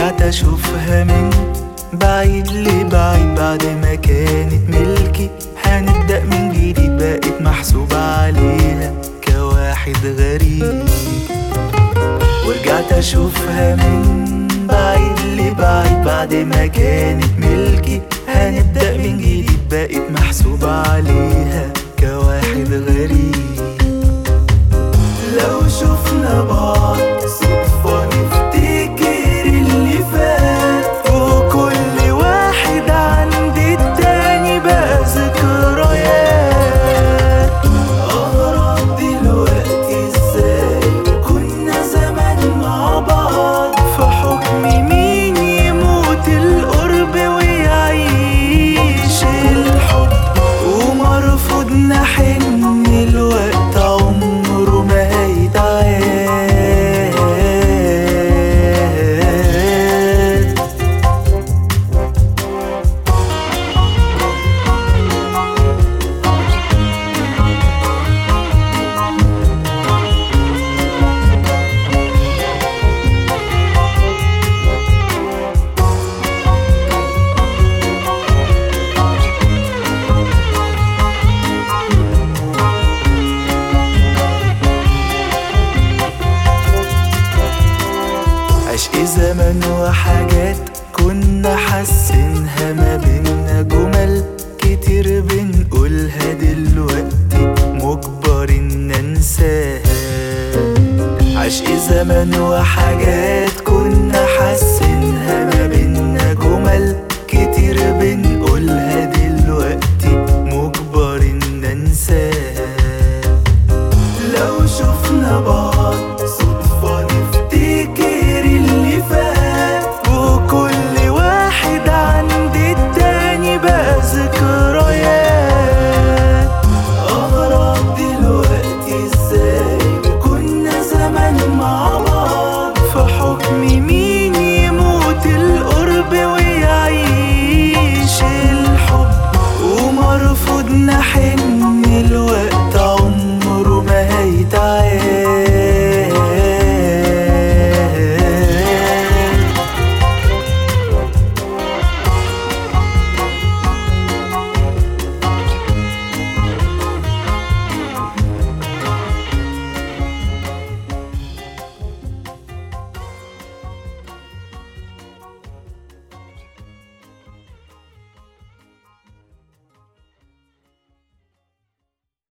ورجعت اشوفها من بعيد لبعيد بعد ما كانت ملكي. هنبدأ من جديد، بقيت محسوب عليها كواحد غريب. ورجعت اشوفها من بعيد لبعيد بعد ما كانت ملكي. هنبدأ من جديد، بقيت محسوب عليها كواحد غريب. لو شفنا بعض صدفة نفتكر اللي فات، وكل واحد عند التاني بقى ذكريات. أغرب دلوقتي ازاي كنا زمان مع بعض، في حكم مين يموت القرب ويعيش الحب، ومرفوض نحن الوقت عمره ما هيتعاد. عشق زمن وحاجات كنا حاسينها ما بينا، جمل كتير بنقولها دلوقتي مجبر ان انساها. عشق زمن وحاجات كنا حاسينها